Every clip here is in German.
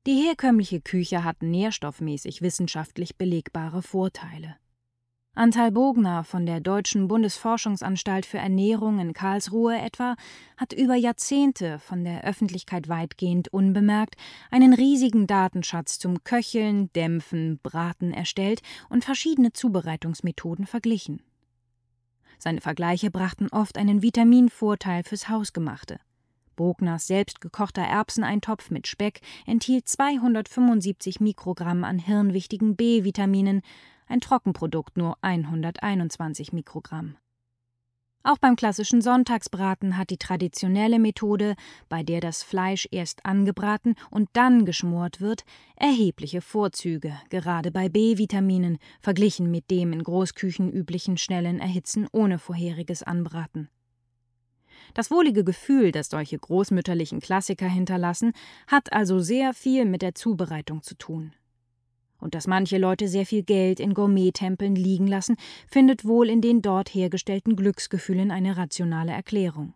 Die herkömmliche Küche hat nährstoffmäßig wissenschaftlich belegbare Vorteile. Antal Bogner von der Deutschen Bundesforschungsanstalt für Ernährung in Karlsruhe etwa hat über Jahrzehnte von der Öffentlichkeit weitgehend unbemerkt einen riesigen Datenschatz zum Köcheln, Dämpfen, Braten erstellt und verschiedene Zubereitungsmethoden verglichen. Seine Vergleiche brachten oft einen Vitaminvorteil fürs Hausgemachte. Bogners selbstgekochter Erbseneintopf mit Speck enthielt 275 Mikrogramm an hirnwichtigen B-Vitaminen, ein Trockenprodukt nur 121 Mikrogramm. Auch beim klassischen Sonntagsbraten hat die traditionelle Methode, bei der das Fleisch erst angebraten und dann geschmort wird, erhebliche Vorzüge, gerade bei B-Vitaminen, verglichen mit dem in Großküchen üblichen schnellen Erhitzen ohne vorheriges Anbraten. Das wohlige Gefühl, das solche großmütterlichen Klassiker hinterlassen, hat also sehr viel mit der Zubereitung zu tun. Und dass manche Leute sehr viel Geld in Gourmet-Tempeln liegen lassen, findet wohl in den dort hergestellten Glücksgefühlen eine rationale Erklärung.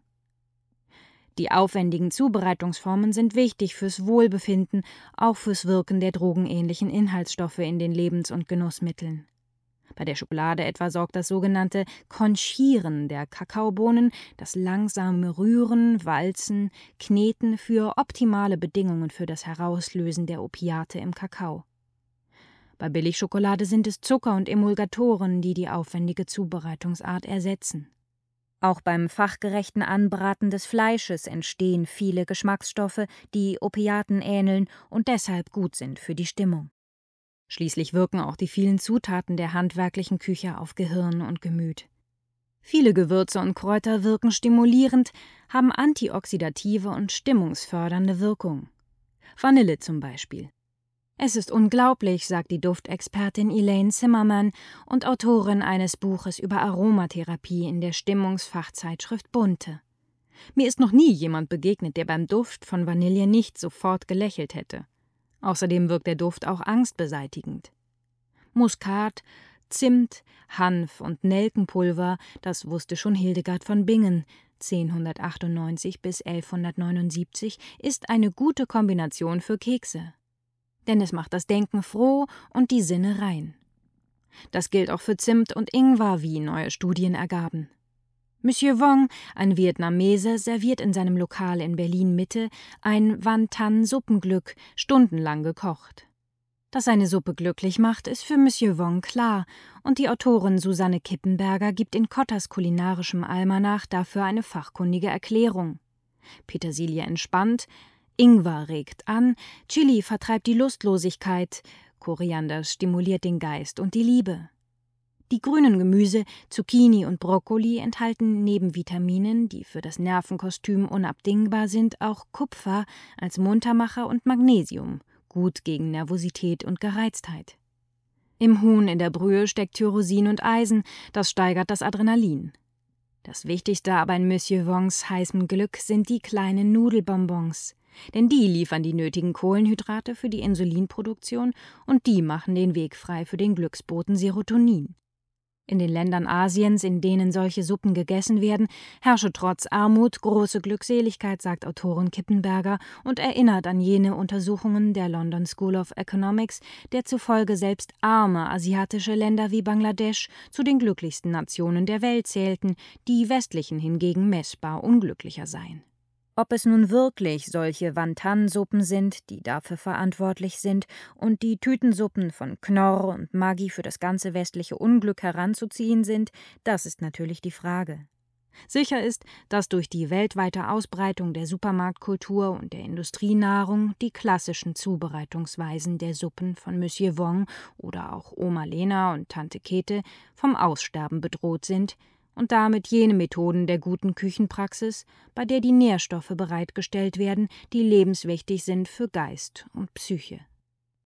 Die aufwendigen Zubereitungsformen sind wichtig fürs Wohlbefinden, auch fürs Wirken der drogenähnlichen Inhaltsstoffe in den Lebens- und Genussmitteln. Bei der Schokolade etwa sorgt das sogenannte Konchieren der Kakaobohnen, das langsame Rühren, Walzen, Kneten für optimale Bedingungen für das Herauslösen der Opiate im Kakao. Bei Billigschokolade sind es Zucker und Emulgatoren, die die aufwendige Zubereitungsart ersetzen. Auch beim fachgerechten Anbraten des Fleisches entstehen viele Geschmacksstoffe, die Opiaten ähneln und deshalb gut sind für die Stimmung. Schließlich wirken auch die vielen Zutaten der handwerklichen Küche auf Gehirn und Gemüt. Viele Gewürze und Kräuter wirken stimulierend, haben antioxidative und stimmungsfördernde Wirkung. Vanille zum Beispiel. Es ist unglaublich, sagt die Duftexpertin Elaine Zimmerman und Autorin eines Buches über Aromatherapie in der Stimmungsfachzeitschrift Bunte. Mir ist noch nie jemand begegnet, der beim Duft von Vanille nicht sofort gelächelt hätte. Außerdem wirkt der Duft auch angstbeseitigend. Muskat, Zimt, Hanf und Nelkenpulver, das wusste schon Hildegard von Bingen, 1098 bis 1179, ist eine gute Kombination für Kekse. Denn es macht das Denken froh und die Sinne rein. Das gilt auch für Zimt und Ingwer, wie neue Studien ergaben. Monsieur Wong, ein Vietnamese, serviert in seinem Lokal in Berlin-Mitte ein Wantan-Suppenglück, stundenlang gekocht. Dass seine Suppe glücklich macht, ist für Monsieur Wong klar, und die Autorin Susanne Kippenberger gibt in Kotters kulinarischem Almanach dafür eine fachkundige Erklärung. Petersilie entspannt, Ingwer regt an, Chili vertreibt die Lustlosigkeit, Koriander stimuliert den Geist und die Liebe. Die grünen Gemüse, Zucchini und Brokkoli enthalten neben Vitaminen, die für das Nervenkostüm unabdingbar sind, auch Kupfer als Muntermacher und Magnesium, gut gegen Nervosität und Gereiztheit. Im Huhn in der Brühe steckt Tyrosin und Eisen, das steigert das Adrenalin. Das Wichtigste aber in Monsieur Wongs heißem Glück sind die kleinen Nudelbonbons. Denn die liefern die nötigen Kohlenhydrate für die Insulinproduktion und die machen den Weg frei für den Glücksboten Serotonin. In den Ländern Asiens, in denen solche Suppen gegessen werden, herrsche trotz Armut große Glückseligkeit, sagt Autorin Kippenberger und erinnert an jene Untersuchungen der London School of Economics, der zufolge selbst arme asiatische Länder wie Bangladesch zu den glücklichsten Nationen der Welt zählten, die westlichen hingegen messbar unglücklicher seien. Ob es nun wirklich solche Wantan-Suppen sind, die dafür verantwortlich sind, und die Tütensuppen von Knorr und Maggi für das ganze westliche Unglück heranzuziehen sind, das ist natürlich die Frage. Sicher ist, dass durch die weltweite Ausbreitung der Supermarktkultur und der Industrienahrung die klassischen Zubereitungsweisen der Suppen von Monsieur Wong oder auch Oma Lena und Tante Käthe vom Aussterben bedroht sind, und damit jene Methoden der guten Küchenpraxis, bei der die Nährstoffe bereitgestellt werden, die lebenswichtig sind für Geist und Psyche.